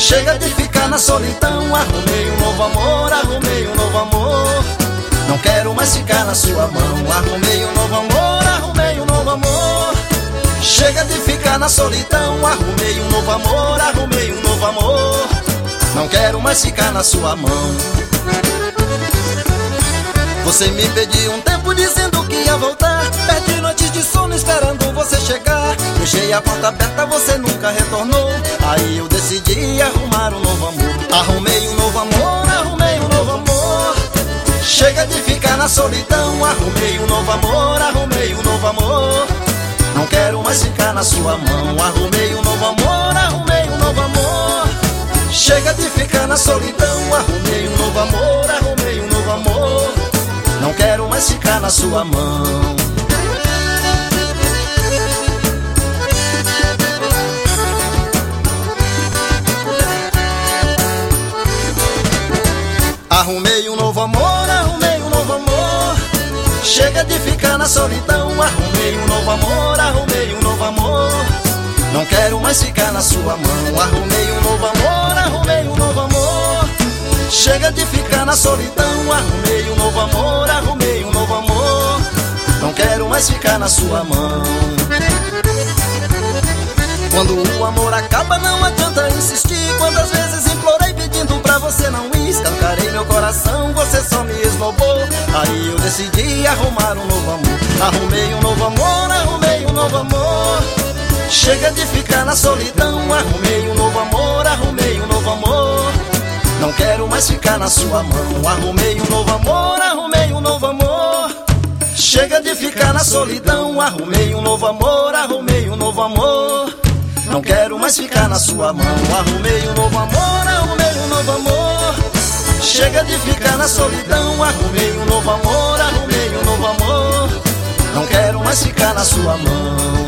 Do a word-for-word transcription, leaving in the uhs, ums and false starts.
Chega de ficar na solidão, arrumei um novo amor, arrumei um novo amor. Não quero mais ficar na sua mão, arrumei um novo amor, arrumei um novo amor. Chega de ficar na solidão, arrumei um novo amor, arrumei um novo amor. Não quero mais ficar na sua mão. Você me pediu um tempo dizendo que ia voltar. Perdi noites de sono esperando você chegar. Deixei a porta aberta, você nunca retornou. Aí eu decidi arrumar um novo amor. Arrumei um novo amor, arrumei um novo amor. Chega de ficar na solidão, arrumei um novo amor, arrumei um novo amor. Não quero mais ficar na sua mão, arrumei um novo amor, arrumei um novo amor. Chega de ficar na solidão, arrumei um novo amor, arrumei um novo amor. Não quero mais ficar na sua mão. Arrumei um novo amor, arrumei um novo amor. Chega de ficar na solidão, arrumei um novo amor, arrumei um novo amor. Não quero mais ficar na sua mão, arrumei um novo amor, arrumei um novo amor. Chega de ficar na solidão, arrumei um novo amor, arrumei um novo amor. Não quero mais ficar na sua mão. Quando o amor acaba não adianta insistir. Quantas vezes implorei pedindo pra você não ir. Escancarei meu coração, você só me esnobou. Aí eu decidi arrumar um novo amor. Arrumei um novo amor, arrumei um novo amor. Chega de ficar na solidão, arrumei um novo amor, arrumei um novo amor. Não quero mais ficar na sua mão, arrumei um novo amor, arrumei um novo amor. Chega de ficar na solidão, arrumei um novo amor, arrumei um novo amor. Não quero mais ficar na sua mão, arrumei um novo amor, arrumei um novo amor. Chega de ficar na solidão, arrumei um novo amor, arrumei um novo amor. Não quero mais ficar na sua mão.